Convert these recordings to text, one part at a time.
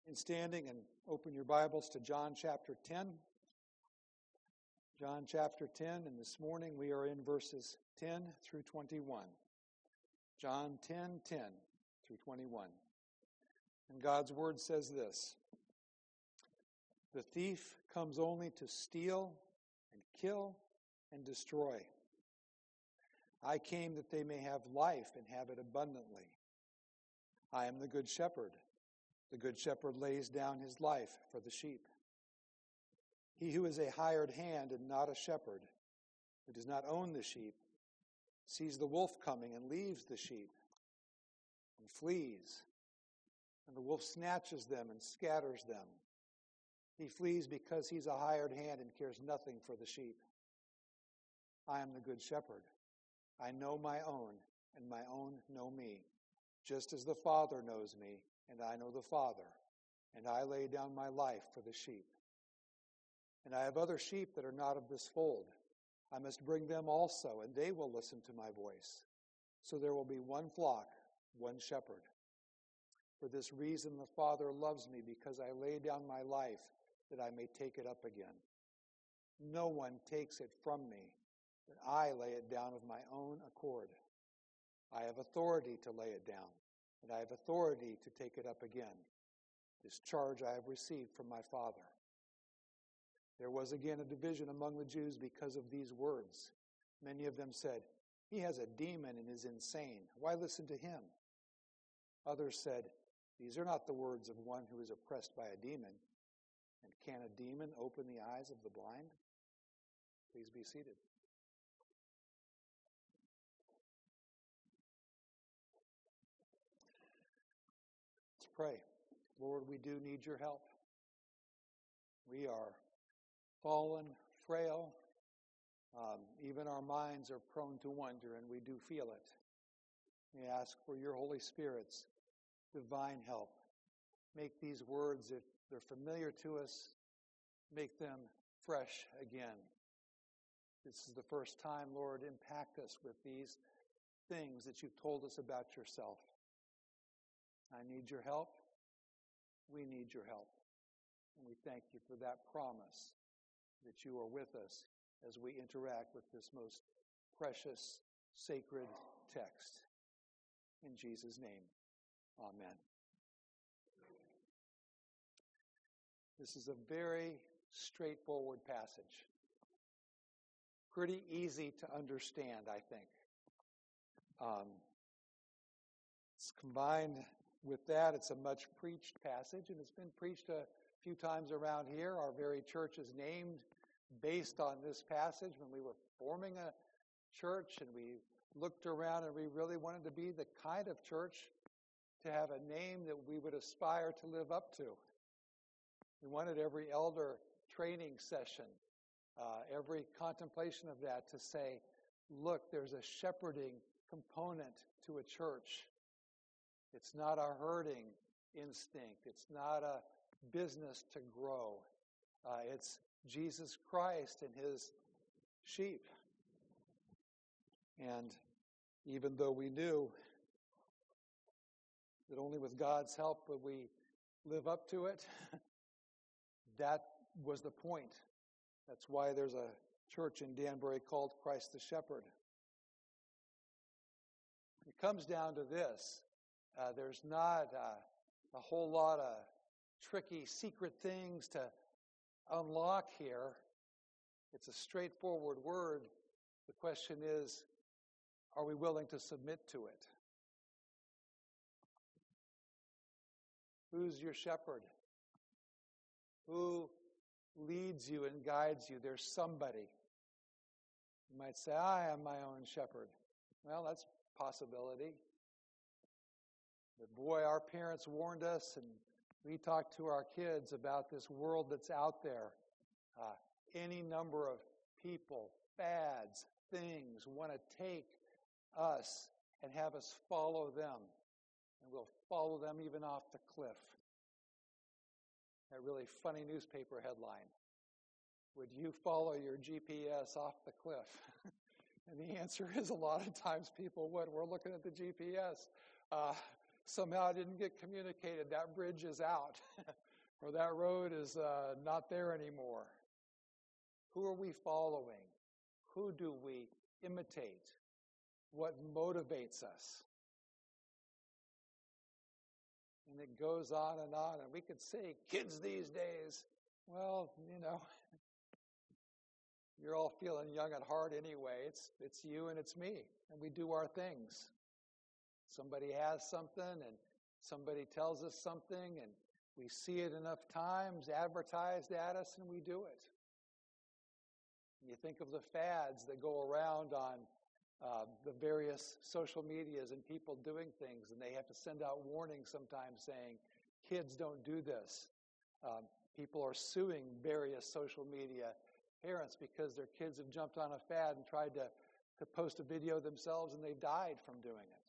Standing and open your Bibles to John chapter 10. John chapter 10, and this morning we are in verses 10 through 21. John 10:10 through 21. And God's word says this: "The thief comes only to steal and kill and destroy. I came that they may have life and have it abundantly. I am the good shepherd. The good shepherd lays down his life for the sheep. He who is a hired hand and not a shepherd, who does not own the sheep, sees the wolf coming and leaves the sheep and flees. And the wolf snatches them and scatters them. He flees because he's a hired hand and cares nothing for the sheep. I am the good shepherd. I know my own, and my own know me, just as the Father knows me, and I know the Father, and I lay down my life for the sheep. And I have other sheep that are not of this fold. I must bring them also, and they will listen to my voice. So there will be one flock, one shepherd. For this reason the Father loves me, because I lay down my life that I may take it up again. No one takes it from me, but I lay it down of my own accord. I have authority to lay it down, and I have authority to take it up again. This charge I have received from my Father." There was again a division among the Jews because of these words. Many of them said, "He has a demon and is insane. Why listen to him?" Others said, "These are not the words of one who is oppressed by a demon. And can a demon open the eyes of the blind?" Please be seated. Let's pray. Lord, we do need your help. We are fallen, frail. Even our minds are prone to wander, and we do feel it. We ask for your Holy Spirit's divine help. Make these words, if they're familiar to us, make them fresh again. This is the first time, Lord, impact us with these things that you've told us about yourself. I need your help. We need your help. And we thank you for that promise that you are with us as we interact with this most precious, sacred text. In Jesus' name, amen. This is a very straightforward passage. Pretty easy to understand, I think. It's combined with that, it's a much preached passage, and it's been preached a few times around here. Our very church is named based on this passage. When we were forming a church and we looked around and we really wanted to be the kind of church to have a name that we would aspire to live up to. We wanted every elder training session, every contemplation of that to say, look, there's a shepherding component to a church. It's not a herding instinct. It's not a business to grow. It's Jesus Christ and his sheep. And even though we knew that only with God's help would we live up to it, that was the point. That's why there's a church in Danbury called Christ the Shepherd. It comes down to this. There's not a whole lot of tricky secret things to unlock here. It's a straightforward word. The question is, are we willing to submit to it? Who's your shepherd? Who leads you and guides you? There's somebody. You might say, I am my own shepherd. Well, that's a possibility. But boy, our parents warned us, and we talked to our kids about this world that's out there. Any number of people, fads, things want to take us and have us follow them. And we'll follow them even off the cliff. That really funny newspaper headline. Would you follow your GPS off the cliff? And the answer is a lot of times people would. We're looking at the GPS. somehow it didn't get communicated. That bridge is out, or that road is not there anymore. Who are we following? Who do we imitate? What motivates us? And it goes on, and we could say, kids these days, well, you're all feeling young at heart anyway. It's you and it's me, and we do our things. Somebody has something, and somebody tells us something, and we see it enough times advertised at us, and we do it. You think of the fads that go around on the various social medias and people doing things, and they have to send out warnings sometimes saying, kids don't do this. People are suing various social media parents because their kids have jumped on a fad and tried to post a video themselves, and they've died from doing it.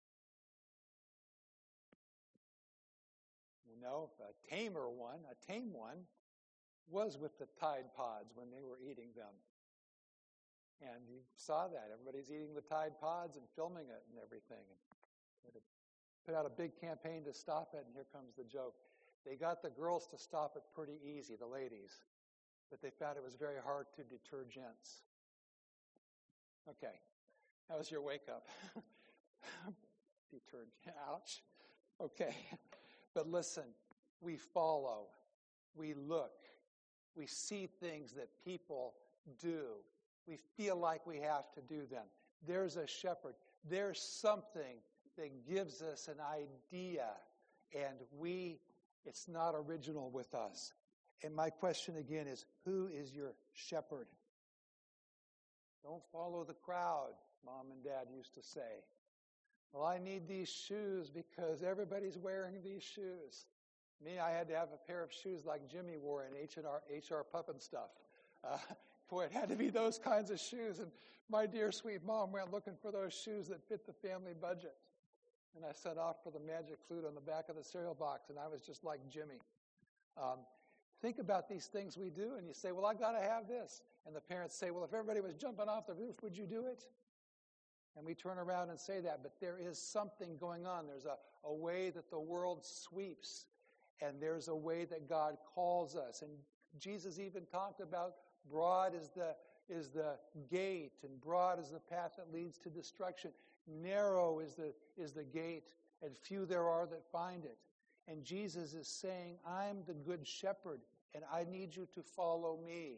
A tame one, was with the Tide Pods when they were eating them. And you saw that. Everybody's eating the Tide Pods and filming it and everything. And put out a big campaign to stop it, and here comes the joke. They got the girls to stop it pretty easy, the ladies, but they found it was very hard to deter gents. Okay, that was your wake up. Deter, ouch. Okay, but listen, we follow, we look, we see things that people do. We feel like we have to do them. There's a shepherd. There's something that gives us an idea, and it's not original with us. And my question again is, who is your shepherd? Don't follow the crowd, Mom and Dad used to say. Well, I need these shoes because everybody's wearing these shoes. Me, I had to have a pair of shoes like Jimmy wore in H.R. Puffin stuff. Boy, it had to be those kinds of shoes. And my dear sweet mom went looking for those shoes that fit the family budget. And I set off for the magic flute on the back of the cereal box, and I was just like Jimmy. Think about these things we do, and you say, well, I got to have this. And the parents say, well, if everybody was jumping off the roof, would you do it? And we turn around and say that, but there is something going on. There's a way that the world sweeps, and there's a way that God calls us. And Jesus even talked about broad is the gate, and broad is the path that leads to destruction. Narrow is the gate, and few there are that find it. And Jesus is saying, I'm the good shepherd, and I need you to follow me.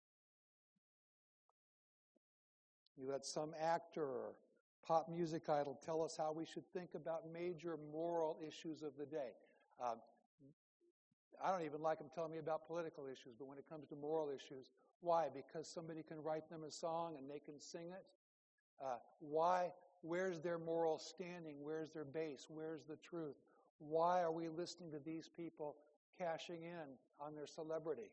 You let some actor or pop music idol tell us how we should think about major moral issues of the day. I don't even like them telling me about political issues, but when it comes to moral issues, why? Because somebody can write them a song and they can sing it? Why? Where's their moral standing? Where's their base? Where's the truth? Why are we listening to these people cashing in on their celebrity?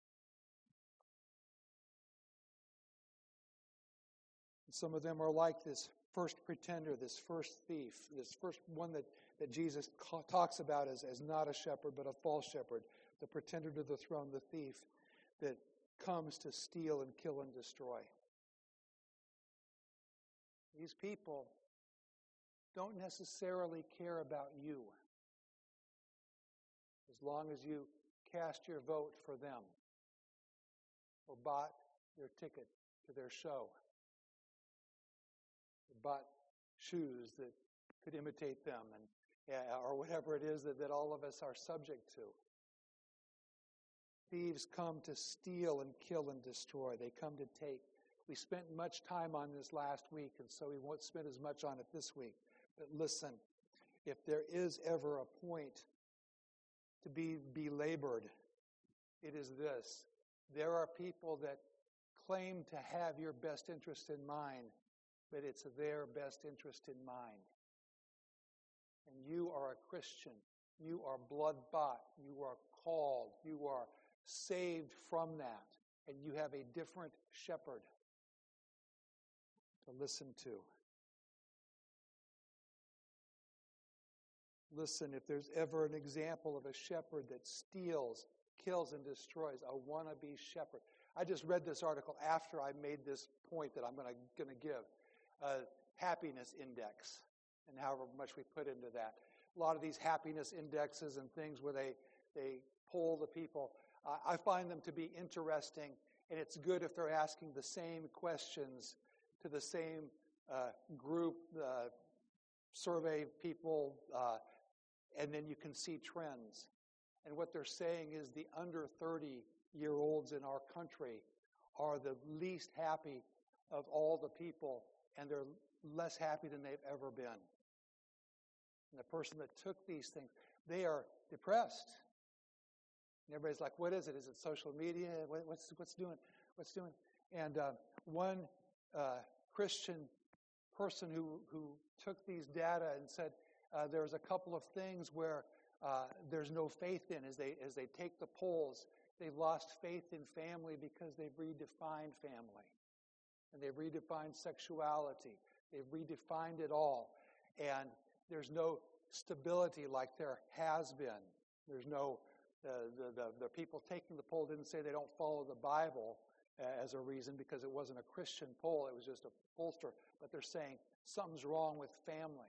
Some of them are like this first pretender, this first thief, this first one that Jesus talks about as not a shepherd but a false shepherd, the pretender to the throne, the thief that comes to steal and kill and destroy. These people don't necessarily care about you as long as you cast your vote for them or bought their ticket to their show or bought shoes that could imitate them or whatever it is that all of us are subject to. Thieves come to steal and kill and destroy. They come to take. We spent much time on this last week, and so we won't spend as much on it this week. But listen, if there is ever a point to be belabored, it is this. There are people that claim to have your best interest in mind, but it's their best interest in mind. And you are a Christian. You are blood-bought. You are called. You are saved from that. And you have a different shepherd to listen to. Listen, if there's ever an example of a shepherd that steals, kills, and destroys, a wannabe shepherd. I just read this article after I made this point that I'm going to give. Happiness index and however much we put into that. a lot of these happiness indexes and things where they poll the people. I find them to be interesting, and it's good if they're asking the same questions to the same group, survey people, and then you can see trends. And what they're saying is the under 30-year-olds in our country are the least happy of all the people, and they're less happy than they've ever been. And the person that took these things, they are depressed. And everybody's like, what is it? Is it social media? What's doing? And one Christian person who took these data and said there's a couple of things where there's no faith in. As they take the polls, they've lost faith in family because they've redefined family. And they've redefined sexuality. They've redefined it all. And there's no stability like there has been. There's no, the people taking the poll didn't say they don't follow the Bible as a reason because it wasn't a Christian poll. It was just a pollster. But they're saying something's wrong with family.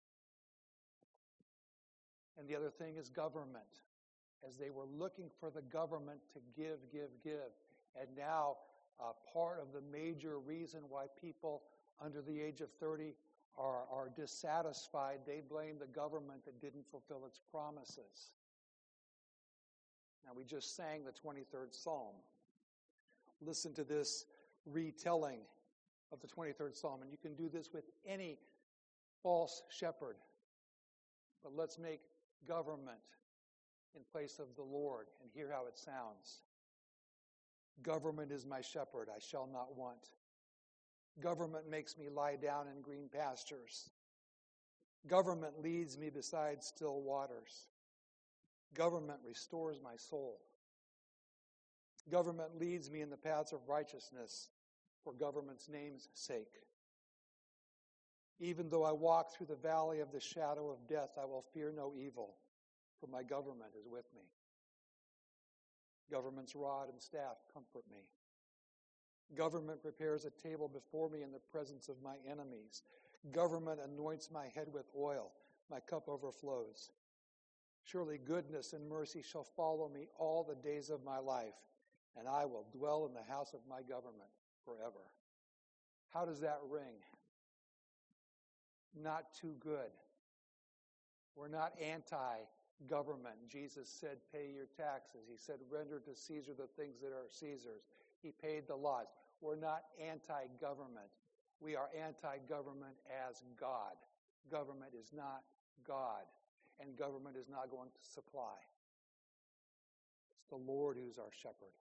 And the other thing is government. As they were looking for the government to give. And now part of the major reason why people under the age of 30 are dissatisfied, they blame the government that didn't fulfill its promises. Now, we just sang the 23rd Psalm. Listen to this retelling of the 23rd Psalm. And you can do this with any false shepherd. But let's make government in place of the Lord and hear how it sounds. Government is my shepherd, I shall not want. Government makes me lie down in green pastures. Government leads me beside still waters. Government restores my soul. Government leads me in the paths of righteousness for government's name's sake. Even though I walk through the valley of the shadow of death, I will fear no evil, for my government is with me. Government's rod and staff comfort me. Government prepares a table before me in the presence of my enemies. Government anoints my head with oil. My cup overflows. Surely goodness and mercy shall follow me all the days of my life, and I will dwell in the house of my government forever. How does that ring? Not too good. We're not anti-government. Jesus said, pay your taxes. He said, render to Caesar the things that are Caesar's. He paid the laws. We're not anti-government. We are anti-government as God. Government is not God, and government is not going to supply. It's the Lord who's our shepherd.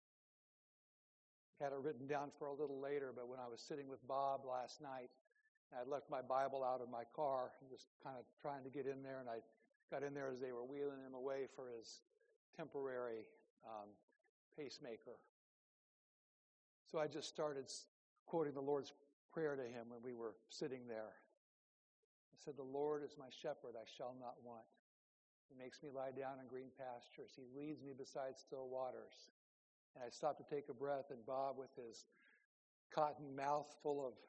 Had it written down for a little later, but when I was sitting with Bob last night, I left my Bible out of my car, just kind of trying to get in there, and I got in there as they were wheeling him away for his temporary pacemaker. So I just started quoting the Lord's Prayer to him when we were sitting there. I said, the Lord is my shepherd, I shall not want. He makes me lie down in green pastures. He leads me beside still waters. And I stopped to take a breath, and Bob, with his cotton mouth full of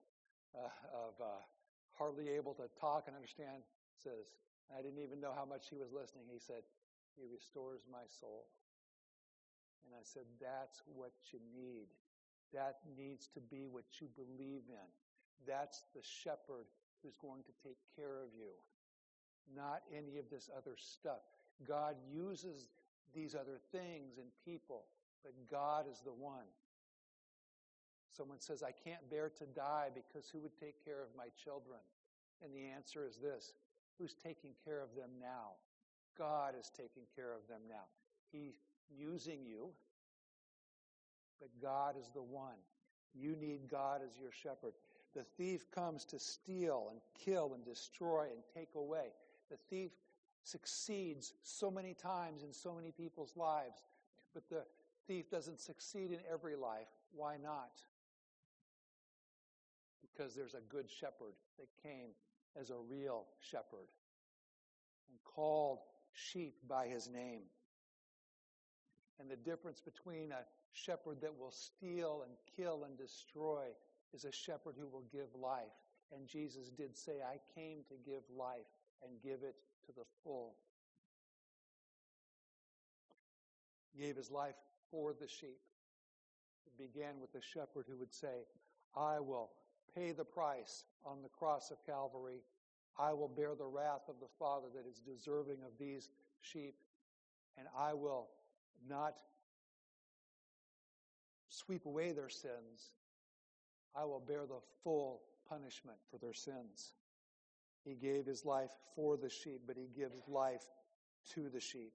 hardly able to talk and understand, says, I didn't even know how much he was listening. He said, he restores my soul. And I said, that's what you need. That needs to be what you believe in. That's the shepherd who's going to take care of you, not any of this other stuff. God uses these other things and people, but God is the one. Someone says, I can't bear to die because who would take care of my children? And the answer is this, who's taking care of them now? God is taking care of them now. He's using you, but God is the one. You need God as your shepherd. The thief comes to steal and kill and destroy and take away. The thief succeeds so many times in so many people's lives, but the thief doesn't succeed in every life. Why not? Because there's a good shepherd that came as a real shepherd and called sheep by his name. And the difference between a shepherd that will steal and kill and destroy is a shepherd who will give life. And Jesus did say, I came to give life and give it to the full. He gave his life for the sheep. It began with the shepherd who would say, I will pay the price on the cross of Calvary. I will bear the wrath of the Father that is deserving of these sheep, and I will not sweep away their sins. I will bear the full punishment for their sins. He gave his life for the sheep, but he gives life to the sheep.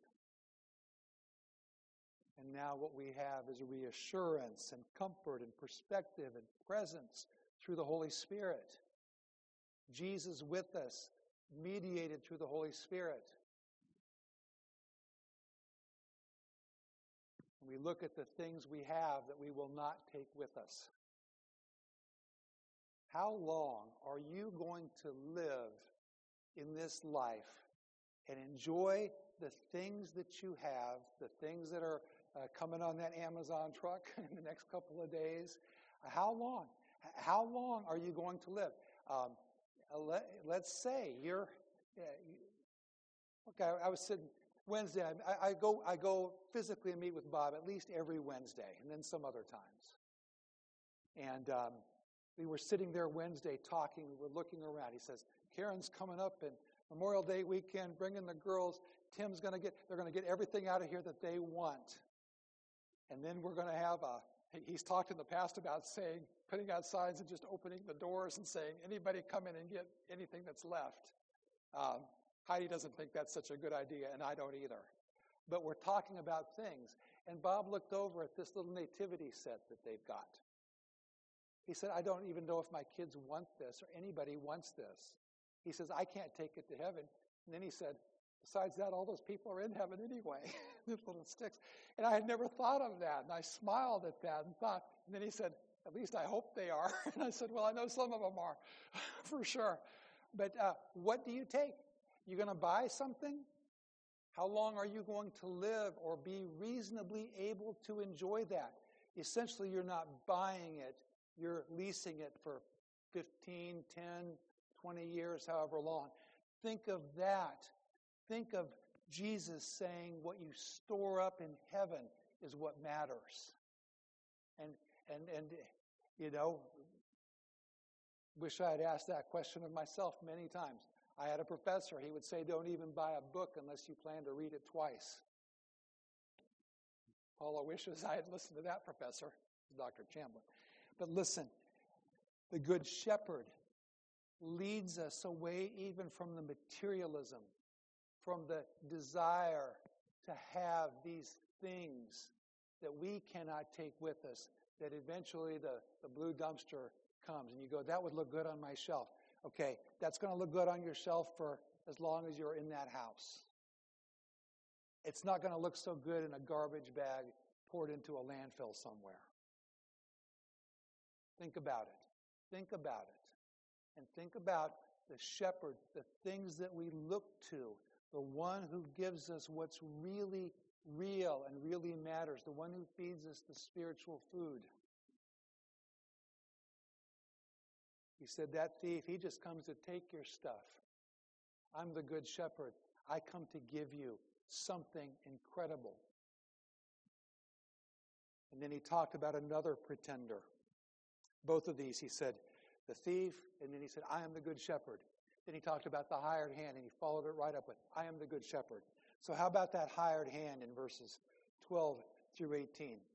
And now what we have is reassurance and comfort and perspective and presence through the Holy Spirit. Jesus with us, mediated through the Holy Spirit. And we look at the things we have that we will not take with us. How long are you going to live in this life and enjoy the things that you have, the things that are coming on that Amazon truck in the next couple of days? How long? How long are you going to live? Let's say you're, okay, I was sitting Wednesday. I go physically and meet with Bob at least every Wednesday, and then some other times. And we were sitting there Wednesday talking. We were looking around. He says, Karen's coming up in Memorial Day weekend, bringing the girls. They're going to get everything out of here that they want. And then we're going to have he's talked in the past about putting out signs and just opening the doors and saying, anybody come in and get anything that's left. Heidi doesn't think that's such a good idea, and I don't either. But we're talking about things. And Bob looked over at this little nativity set that they've got. He said, I don't even know if my kids want this or anybody wants this. He says, I can't take it to heaven. And then he said, besides that, all those people are in heaven anyway, with little sticks. And I had never thought of that. And I smiled at that and thought, and then he said, at least I hope they are. And I said, well, I know some of them are, for sure. But what do you take? You going to buy something? How long are you going to live or be reasonably able to enjoy that? Essentially, you're not buying it. You're leasing it for 15, 10, 20 years, however long. Think of that. Think of Jesus saying what you store up in heaven is what matters. And you know, wish I had asked that question of myself many times. I had a professor. He would say, don't even buy a book unless you plan to read it twice. Paula wishes I had listened to that professor, Dr. Chambliss. But listen, the Good Shepherd leads us away even from the materialism, from the desire to have these things that we cannot take with us, that eventually the blue dumpster comes and you go, that would look good on my shelf. Okay, that's going to look good on your shelf for as long as you're in that house. It's not going to look so good in a garbage bag poured into a landfill somewhere. Think about it. Think about it. And think about the shepherd, the things that we look to, the one who gives us what's really real and really matters, the one who feeds us the spiritual food. He said, that thief, he just comes to take your stuff. I'm the good shepherd. I come to give you something incredible. And then he talked about another pretender. Both of these, he said, the thief, and then he said, I am the good shepherd. Then he talked about the hired hand, and he followed it right up with, I am the good shepherd. So how about that hired hand in verses 12 through 18? It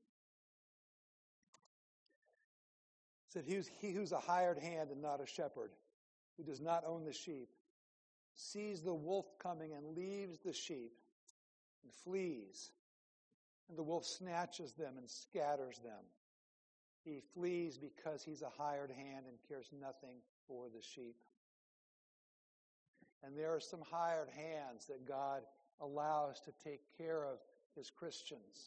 said, he who's a hired hand and not a shepherd, who does not own the sheep, sees the wolf coming and leaves the sheep and flees. And the wolf snatches them and scatters them. He flees because he's a hired hand and cares nothing for the sheep. And there are some hired hands that God allows to take care of his Christians.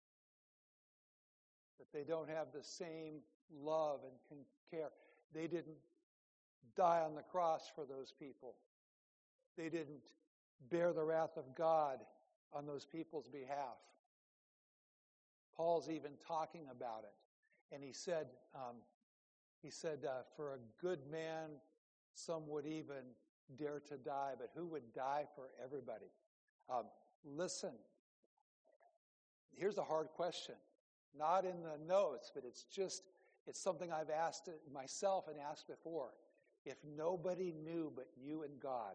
But they don't have the same love and care. They didn't die on the cross for those people. They didn't bear the wrath of God on those people's behalf. Paul's even talking about it. And he said, for a good man, some would even dare to die, but who would die for everybody? Listen, here's a hard question. Not in the notes, but it's something I've asked myself and asked before. If nobody knew but you and God,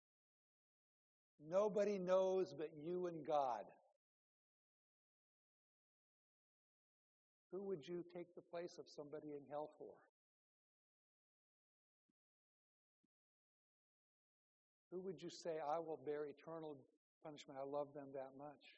nobody knows but you and God, who would you take the place of somebody in hell for? Who would you say, I will bear eternal punishment? I love them that much.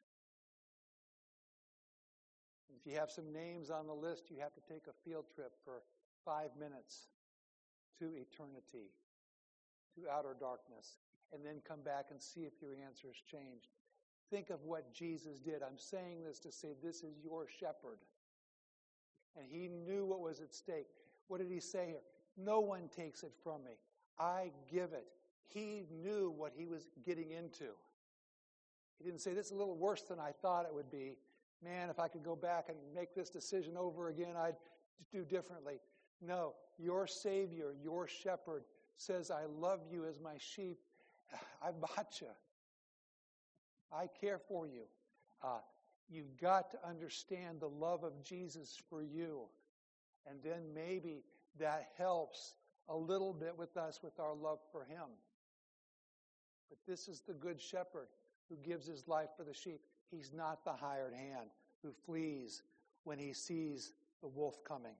If you have some names on the list, you have to take a field trip for 5 minutes to eternity, to outer darkness, and then come back and see if your answer has changed. Think of what Jesus did. I'm saying this to say this is your shepherd. And he knew what was at stake. What did he say here? No one takes it from me. I give it. He knew what he was getting into. He didn't say, this is a little worse than I thought it would be. Man, if I could go back and make this decision over again, I'd do differently. No, your Savior, your shepherd says, I love you as my sheep. I bought you. I care for you. You've got to understand the love of Jesus for you. And then maybe that helps a little bit with us with our love for him. But this is the good shepherd who gives his life for the sheep. He's not the hired hand who flees when he sees the wolf coming.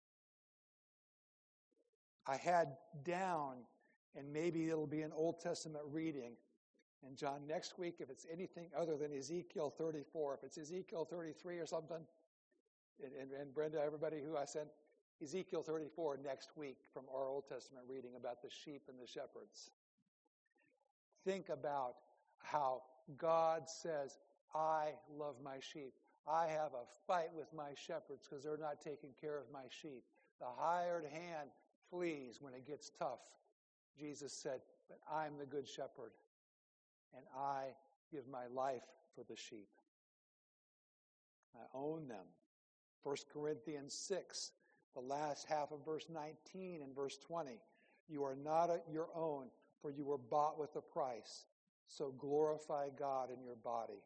I had down, and maybe it'll be an Old Testament reading. And John, next week, if it's anything other than Ezekiel 34, if it's Ezekiel 33 or something, and Brenda, everybody who I sent, Ezekiel 34 next week from our Old Testament reading about the sheep and the shepherds. Think about how God says, I love my sheep. I have a fight with my shepherds because they're not taking care of my sheep. The hired hand flees when it gets tough. Jesus said, but I'm the good shepherd, and I give my life for the sheep. I own them. 1 Corinthians 6, the last half of verse 19 and verse 20. You are not your own, for you were bought with a price. So glorify God in your body.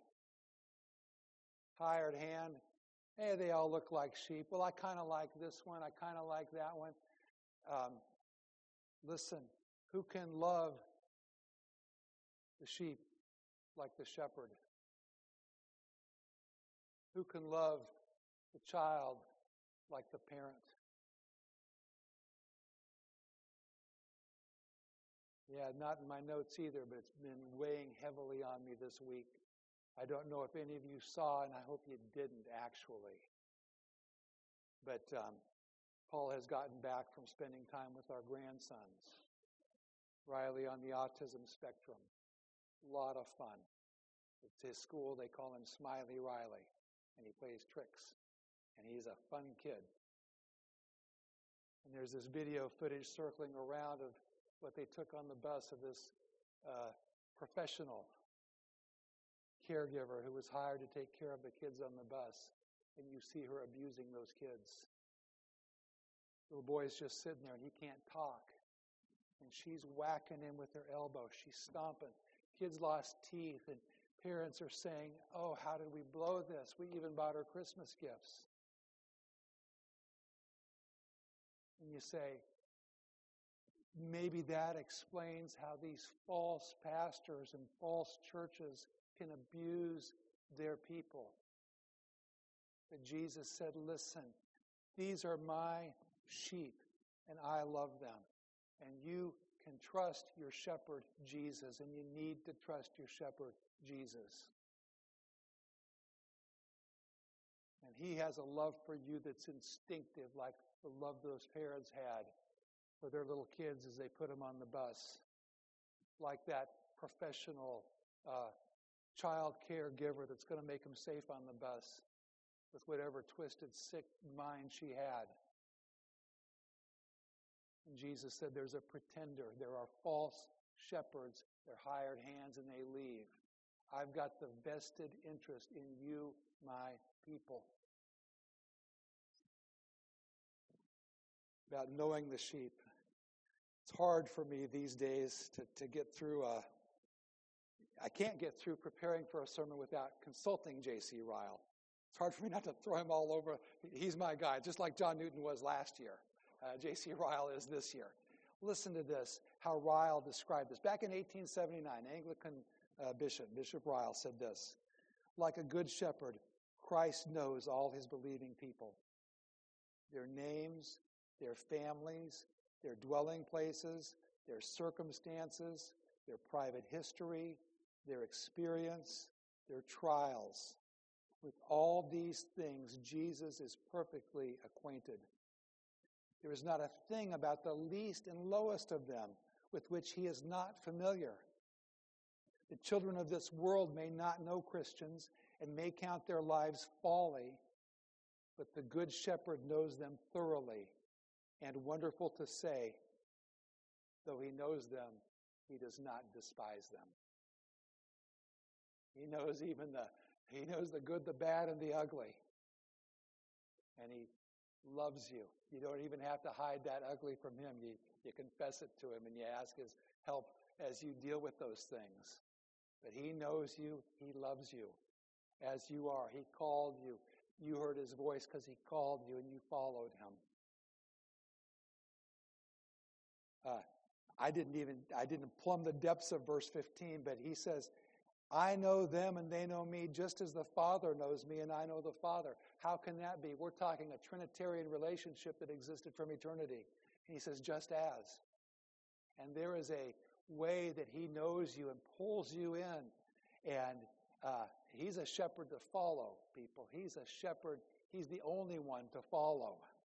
Hired hand, hey, they all look like sheep. Well, I kind of like this one. I kind of like that one. Listen, who can love the sheep like the shepherd? Who can love the child like the parent? Yeah, not in my notes either, but it's been weighing heavily on me this week. I don't know if any of you saw, and I hope you didn't actually. But Paul has gotten back from spending time with our grandsons. Riley on the autism spectrum. A lot of fun. At his school, they call him Smiley Riley, and he plays tricks. And he's a fun kid. And there's this video footage circling around of what they took on the bus of this professional caregiver who was hired to take care of the kids on the bus. And you see her abusing those kids. Little boy's just sitting there and he can't talk. And she's whacking him with her elbow. She's stomping. Kids lost teeth and parents are saying, oh, how did we blow this? We even bought her Christmas gifts. And you say, maybe that explains how these false pastors and false churches can abuse their people. But Jesus said, listen, these are my sheep, and I love them. And you can trust your shepherd, Jesus, and you need to trust your shepherd, Jesus. And he has a love for you that's instinctive, like the love those parents had for their little kids as they put them on the bus. Like that professional child caregiver that's going to make them safe on the bus with whatever twisted, sick mind she had. And Jesus said there's a pretender. There are false shepherds. They're hired hands and they leave. I've got the vested interest in you, my people. About knowing the sheep. It's hard for me these days to get through I can't get through preparing for a sermon without consulting J.C. Ryle. It's hard for me not to throw him all over. He's my guy, just like John Newton was last year. J.C. Ryle is this year. Listen to this, how Ryle described this. Back in 1879, Anglican Bishop Ryle said this: like a good shepherd, Christ knows all his believing people, their names, their families, their dwelling places, their circumstances, their private history, their experience, their trials. With all these things, Jesus is perfectly acquainted. There is not a thing about the least and lowest of them with which he is not familiar. The children of this world may not know Christians and may count their lives folly, but the Good Shepherd knows them thoroughly, and wonderful to say, though he knows them, he does not despise them. He knows he knows the good, the bad, and the ugly. And he loves you. You don't even have to hide that ugly from him. You confess it to him and you ask his help as you deal with those things. But he knows you. He loves you as you are. He called you. You heard his voice because he called you and you followed him. I didn't plumb the depths of verse 15, but he says, I know them and they know me just as the Father knows me and I know the Father. How can that be? We're talking a Trinitarian relationship that existed from eternity. And he says, just as. And there is a way that he knows you and pulls you in. And he's a shepherd to follow, people. He's a shepherd. He's the only one to follow.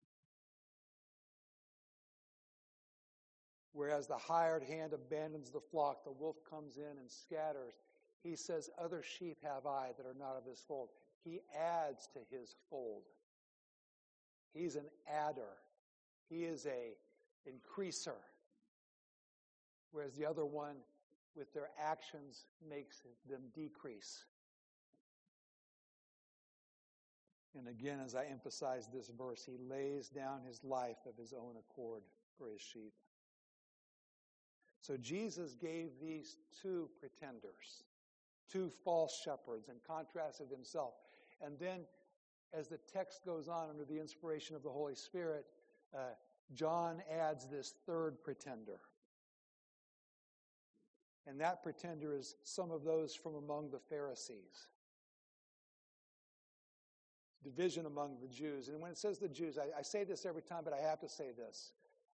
Whereas the hired hand abandons the flock, the wolf comes in and scatters. He says, other sheep have I that are not of this fold. He adds to his fold. He's an adder. He is a increaser. Whereas the other one, with their actions, makes them decrease. And again, as I emphasize this verse, he lays down his life of his own accord for his sheep. So Jesus gave these two pretenders, two false shepherds, and contrasted himself. And then, as the text goes on under the inspiration of the Holy Spirit, John adds this third pretender. And that pretender is some of those from among the Pharisees. Division among the Jews. And when it says the Jews, I say this every time, but I have to say this.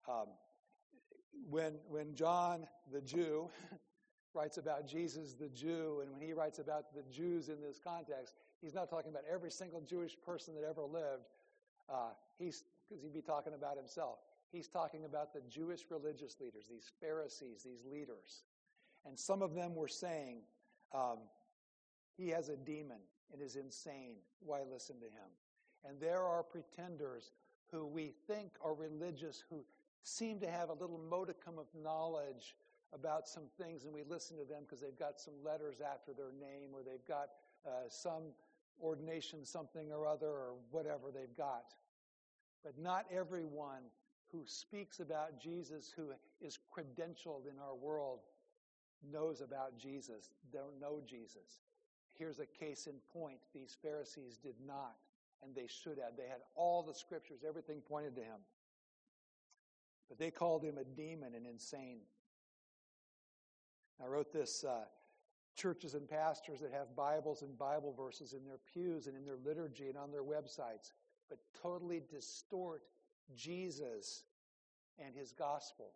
When John, the Jew, writes about Jesus, the Jew, and when he writes about the Jews in this context, he's not talking about every single Jewish person that ever lived, because he'd be talking about himself. He's talking about the Jewish religious leaders, these Pharisees, these leaders. And some of them were saying, he has a demon and is insane. Why listen to him? And there are pretenders who we think are religious, who seem to have a little modicum of knowledge about some things, and we listen to them because they've got some letters after their name, or they've got some ordination something or other, or whatever they've got. But not everyone who speaks about Jesus, who is credentialed in our world, knows about Jesus, don't know Jesus. Here's a case in point. These Pharisees did not, and they should have. They had all the scriptures, everything pointed to him. But they called him a demon and insane. I wrote this, churches and pastors that have Bibles and Bible verses in their pews and in their liturgy and on their websites, but totally distort Jesus and his gospel.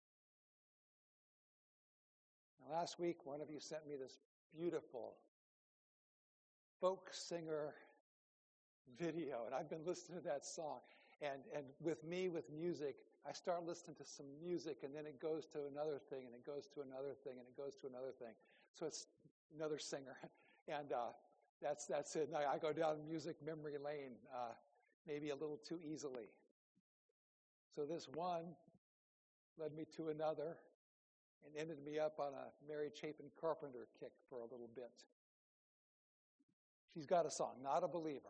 Now, last week, one of you sent me this beautiful folk singer video, and I've been listening to that song. And with music, I start listening to some music, and then it goes to another thing, and it goes to another thing, and it goes to another thing. So it's another singer, and that's it. And I go down music memory lane, maybe a little too easily. So this one led me to another, and ended me up on a Mary Chapin Carpenter kick for a little bit. She's got a song, not a believer.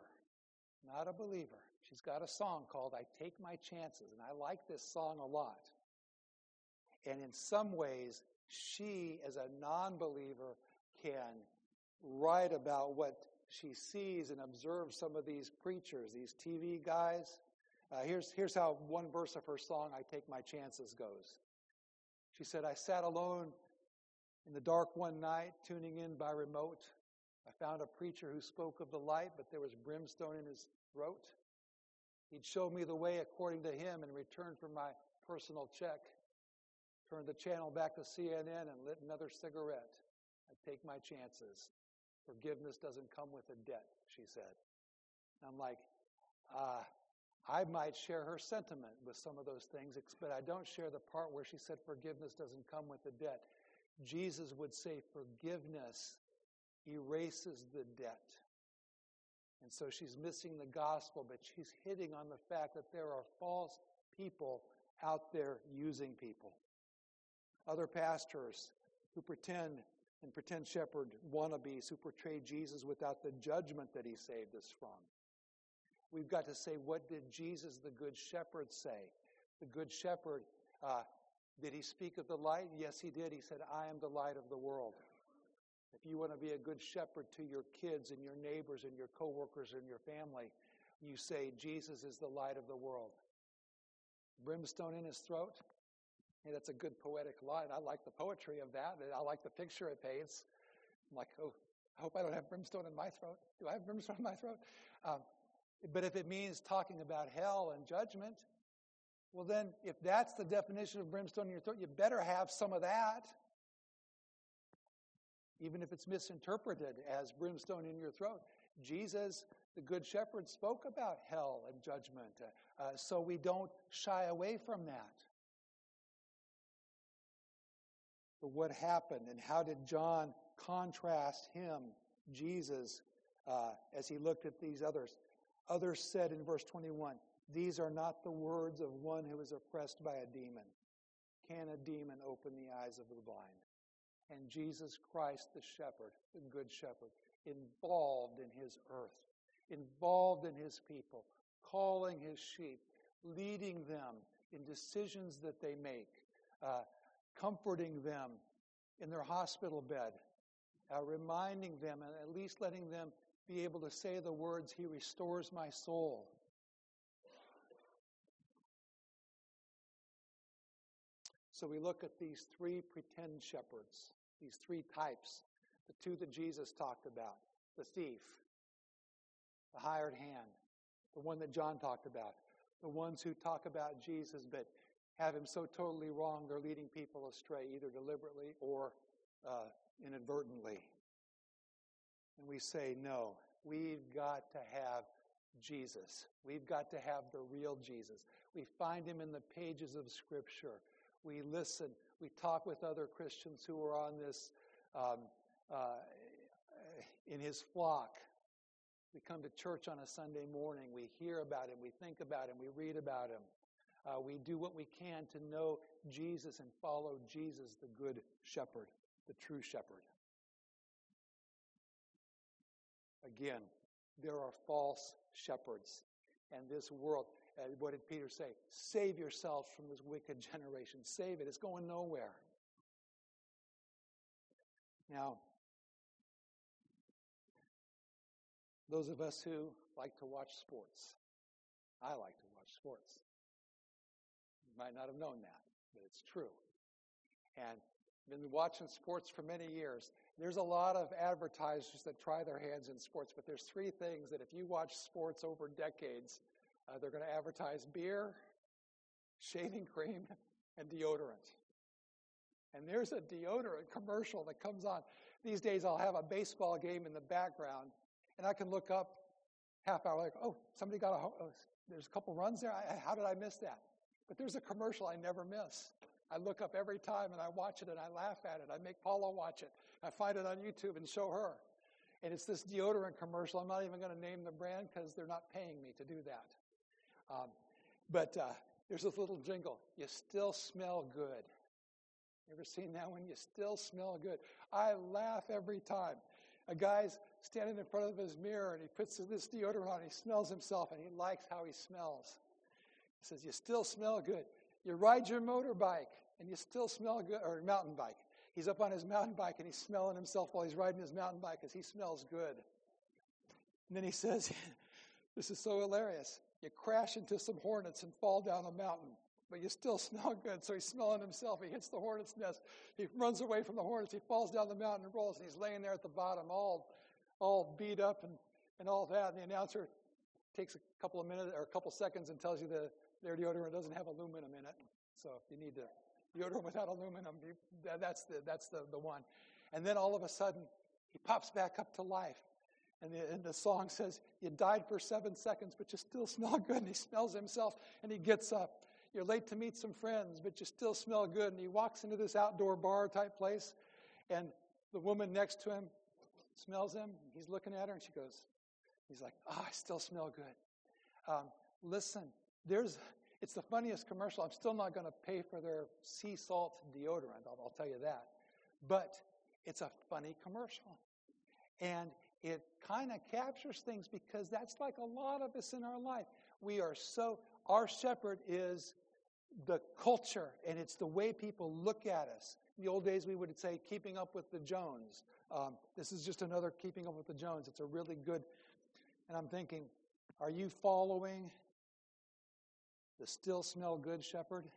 She's got a song called I Take My Chances, and I like this song a lot. And in some ways, she, as a non-believer, can write about what she sees and observes some of these preachers, these TV guys. Here's how one verse of her song, I Take My Chances, goes. She said, I sat alone in the dark one night, tuning in by remote. I found a preacher who spoke of the light, but there was brimstone in his throat. He'd show me the way according to him in return for my personal check. Turned the channel back to CNN and lit another cigarette. I take my chances. Forgiveness doesn't come with a debt, she said. And I'm like, I might share her sentiment with some of those things, but I don't share the part where she said forgiveness doesn't come with a debt. Jesus would say forgiveness erases the debt. And so she's missing the gospel, but she's hitting on the fact that there are false people out there using people. Other pastors who pretend shepherd wannabes who portray Jesus without the judgment that he saved us from. We've got to say, what did Jesus, the Good Shepherd, say? The Good Shepherd, did he speak of the light? Yes, he did. He said, I am the light of the world. If you want to be a good shepherd to your kids and your neighbors and your coworkers and your family, you say, Jesus is the light of the world. Brimstone in his throat? Hey, that's a good poetic line. I like the poetry of that. I like the picture it paints. I'm like, oh, I hope I don't have brimstone in my throat. Do I have brimstone in my throat? But if it means talking about hell and judgment, well then, if that's the definition of brimstone in your throat, you better have some of that. Even if it's misinterpreted as brimstone in your throat. Jesus, the Good Shepherd, spoke about hell and judgment, so we don't shy away from that. But what happened, and how did John contrast him, Jesus, as he looked at these others? Others said in verse 21, these are not the words of one who is oppressed by a demon. Can a demon open the eyes of the blind? And Jesus Christ, the shepherd, the Good Shepherd, involved in his earth, involved in his people, calling his sheep, leading them in decisions that they make, comforting them in their hospital bed, reminding them and at least letting them be able to say the words, he restores my soul. So we look at these three pretend shepherds, these three types, the two that Jesus talked about, the thief, the hired hand, the one that John talked about, the ones who talk about Jesus but have him so totally wrong they're leading people astray, either deliberately or inadvertently. And we say, no, we've got to have Jesus. We've got to have the real Jesus. We find him in the pages of Scripture. We listen. We talk with other Christians who are on this, in his flock. We come to church on a Sunday morning. We hear about him. We think about him. We read about him. We do what we can to know Jesus and follow Jesus, the Good Shepherd, the true shepherd. Again, there are false shepherds. And this world, what did Peter say? Save yourselves from this wicked generation. Save it. It's going nowhere. Now, those of us who like to watch sports, I like to watch sports. You might not have known that, but it's true. And I've been watching sports for many years. There's a lot of advertisers that try their hands in sports, but there's three things that if you watch sports over decades, they're going to advertise beer, shaving cream, and deodorant. And there's a deodorant commercial that comes on. These days I'll have a baseball game in the background, and I can look up half hour like, oh, somebody got there's a couple runs there? How did I miss that? But there's a commercial I never miss. I look up every time and I watch it and I laugh at it. I make Paula watch it. I find it on YouTube and show her. And it's this deodorant commercial. I'm not even going to name the brand because they're not paying me to do that. But there's this little jingle. You still smell good. You ever seen that one? You still smell good. I laugh every time. A guy's standing in front of his mirror and he puts this deodorant on. He smells himself and he likes how he smells. He says, you still smell good. You ride your motorbike. and you still smell good, or mountain bike. He's up on his mountain bike and he's smelling himself while he's riding his mountain bike because he smells good. And then he says, this is so hilarious. You crash into some hornets and fall down a mountain, but you still smell good. So he's smelling himself. He hits the hornet's nest. He runs away from the hornets. He falls down the mountain and rolls, and he's laying there at the bottom all beat up and all that. And the announcer takes a couple of minutes or a couple seconds and tells you their deodorant doesn't have aluminum in it. So if you need deodorant without aluminum, that's the one. And then all of a sudden, he pops back up to life. And the song says, you died for 7 seconds, but you still smell good. And he smells himself, and he gets up. You're late to meet some friends, but you still smell good. And he walks into this outdoor bar type place, and the woman next to him smells him. And he's looking at her, and he's like, I still smell good. Listen, it's the funniest commercial. I'm still not going to pay for their sea salt deodorant, I'll tell you that. But it's a funny commercial. And it kind of captures things because that's like a lot of us in our life. Our shepherd is the culture, and it's the way people look at us. In the old days, we would say keeping up with the Jones. This is just another keeping up with the Jones. It's a really good, and I'm thinking, are you following the still smell good shepherd?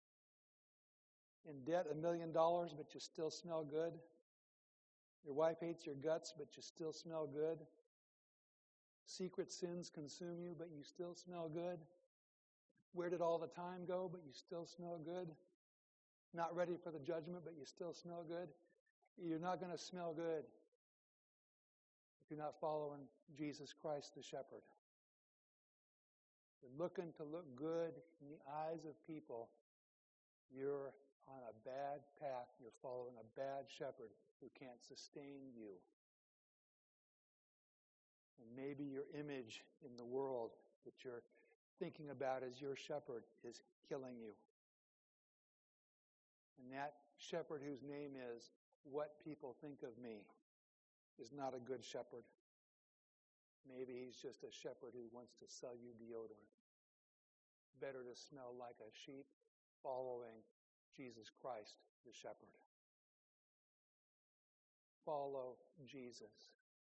In debt $1 million, but you still smell good? Your wife hates your guts, but you still smell good? Secret sins consume you, but you still smell good? Where did all the time go, but you still smell good? Not ready for the judgment, but you still smell good? You're not going to smell good if you're not following Jesus Christ the shepherd. You're looking to look good in the eyes of people. You're on a bad path. You're following a bad shepherd who can't sustain you. And maybe your image in the world that you're thinking about as your shepherd is killing you. And that shepherd whose name is what people think of me is not a good shepherd. Maybe he's just a shepherd who wants to sell you deodorant. Better to smell like a sheep following Jesus Christ, the shepherd. Follow Jesus.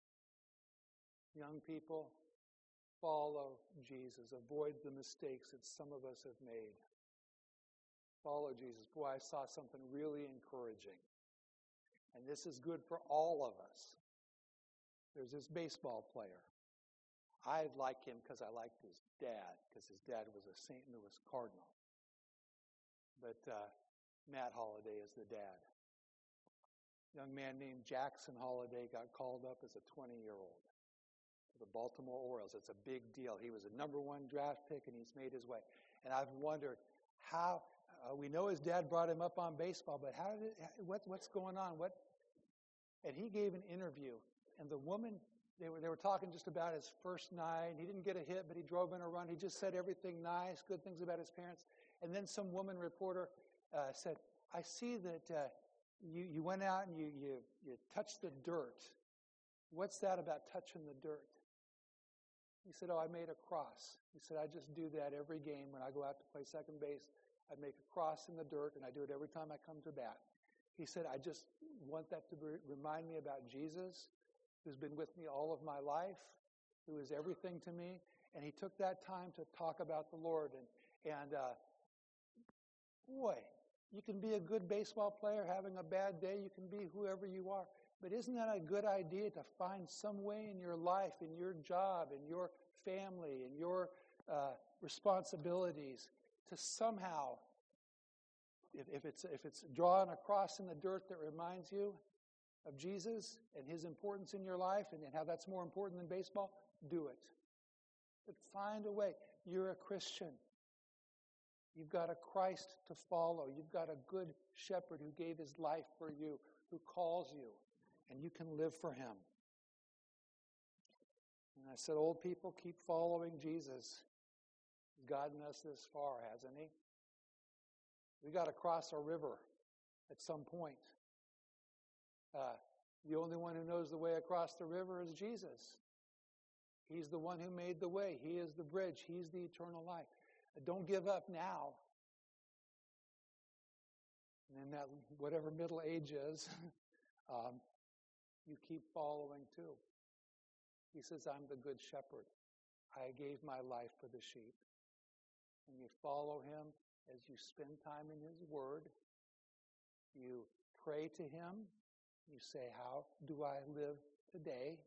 Young people, follow Jesus. Avoid the mistakes that some of us have made. Follow Jesus. Boy, I saw something really encouraging. And this is good for all of us. There's this baseball player. I like him because I liked his dad, because his dad was a St. Louis Cardinal. But Matt Holliday is the dad. A young man named Jackson Holliday got called up as a 20-year-old to the Baltimore Orioles. It's a big deal. He was a number 1 draft pick, and he's made his way. And I've wondered how, we know his dad brought him up on baseball, but what's going on? And he gave an interview, and the woman, they were talking just about his first night. He didn't get a hit, but he drove in a run. He just said everything nice, good things about his parents. And then some woman reporter said, I see that you went out and you touched the dirt. What's that about touching the dirt? He said, I made a cross. He said, I just do that every game when I go out to play second base. I make a cross in the dirt, and I do it every time I come to bat. He said, I just want that to remind me about Jesus, who's been with me all of my life, who is everything to me. And he took that time to talk about the Lord. And boy, you can be a good baseball player having a bad day. You can be whoever you are. But isn't that a good idea to find some way in your life, in your job, in your family, in your responsibilities to somehow, if it's drawing a cross in the dirt that reminds you of Jesus and his importance in your life and how that's more important than baseball, do it. But find a way. You're a Christian. You've got a Christ to follow. You've got a good shepherd who gave his life for you, who calls you, and you can live for him. And I said, old people, keep following Jesus. He's gotten us this far, hasn't he? We got to cross a river at some point. The only one who knows the way across the river is Jesus. He's the one who made the way. He is the bridge. He's the eternal life. Don't give up now. And in that, whatever middle age is, you keep following too. He says, I'm the good shepherd. I gave my life for the sheep. And you follow him as you spend time in his word. You pray to him. You say, how do I live today?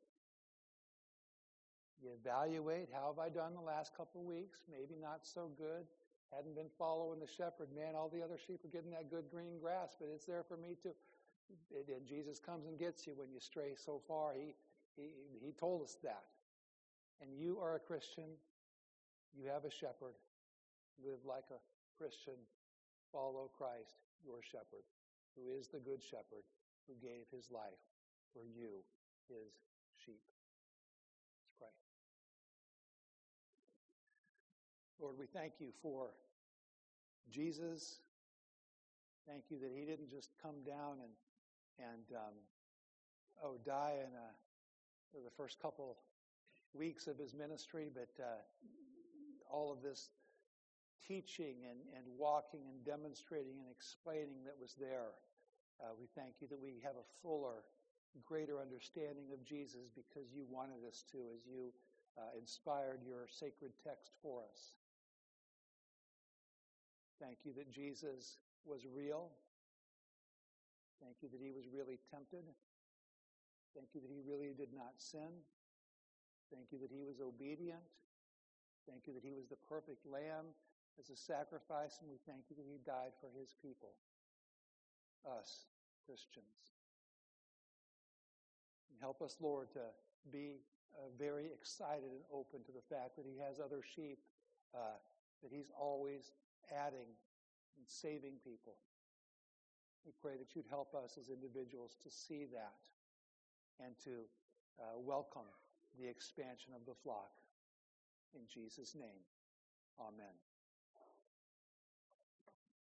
You evaluate, how have I done the last couple of weeks? Maybe not so good. Hadn't been following the shepherd. Man, all the other sheep are getting that good green grass, but it's there for me too. And Jesus comes and gets you when you stray so far. He told us that. And you are a Christian. You have a shepherd. Live like a Christian. Follow Christ, your shepherd, who is the good shepherd, who gave his life for you, his sheep. Let's pray. Lord, we thank you for Jesus. Thank you that he didn't just come down and die in the first couple weeks of his ministry, but all of this teaching and walking and demonstrating and explaining that was there. We thank you that we have a fuller, greater understanding of Jesus because you wanted us to, as you inspired your sacred text for us. Thank you that Jesus was real. Thank you that he was really tempted. Thank you that he really did not sin. Thank you that he was obedient. Thank you that he was the perfect lamb as a sacrifice, and we thank you that he died for his people, us, Christians. And help us, Lord, to be very excited and open to the fact that he has other sheep, that he's always adding and saving people. We pray that you'd help us as individuals to see that and to welcome the expansion of the flock. In Jesus' name, amen.